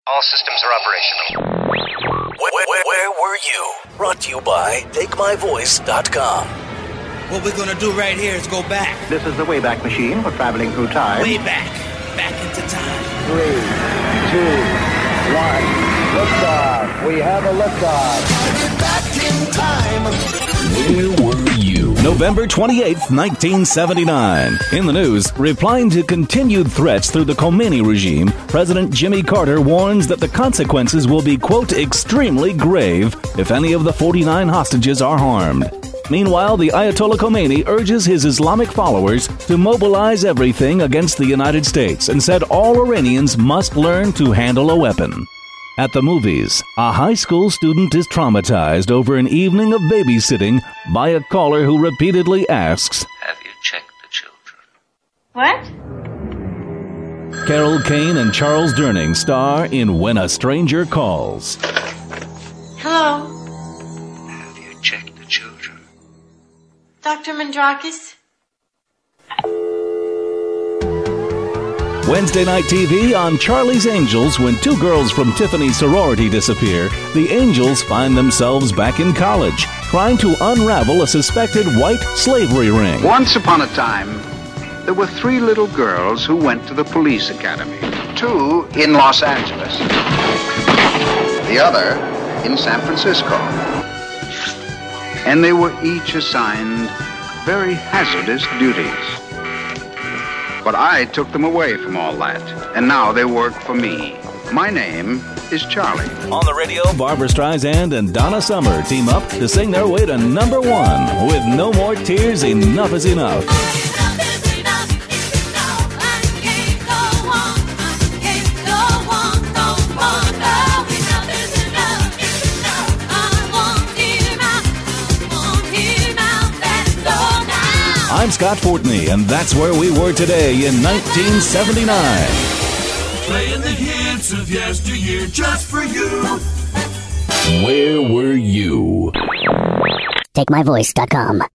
All systems are operational. Where were you? Brought to you by TakeMyVoice.com. What we're gonna do right here is go back. This is the Wayback Machine for traveling through time. Way back. Back into time. 3, 2, 1. Liftoff. We have a liftoff. Back in time. Where were you? November 28th, 1979. In the news, replying to continued threats through the Khomeini regime, President Jimmy Carter warns that the consequences will be, quote, extremely grave if any of the 49 hostages are harmed. Meanwhile, the Ayatollah Khomeini urges his Islamic followers to mobilize everything against the United States and said all Iranians must learn to handle a weapon. At the movies, a high school student is traumatized over an evening of babysitting by a caller who repeatedly asks, "Have you checked the children?" What? Carol Kane and Charles Durning star in When a Stranger Calls. Hello, Have you checked the children? Dr. Mandrakis? Wednesday night TV on Charlie's Angels. When two girls from Tiffany's sorority disappear, the Angels find themselves back in college, trying to unravel a suspected white slavery ring. Once upon a time, there were 3 little girls who went to the police academy. 2 in Los Angeles. The other in San Francisco. And they were each assigned very hazardous duties. But I took them away from all that, and now they work for me. My name is Charlie. On the radio, Barbra Streisand and Donna Summer team up to sing their way to number 1 with No More Tears, Enough is Enough. I'm Scott Fortney, and that's where we were today in 1979. Playing the hits of yesteryear just for you. Where were you? TakeMyVoice.com.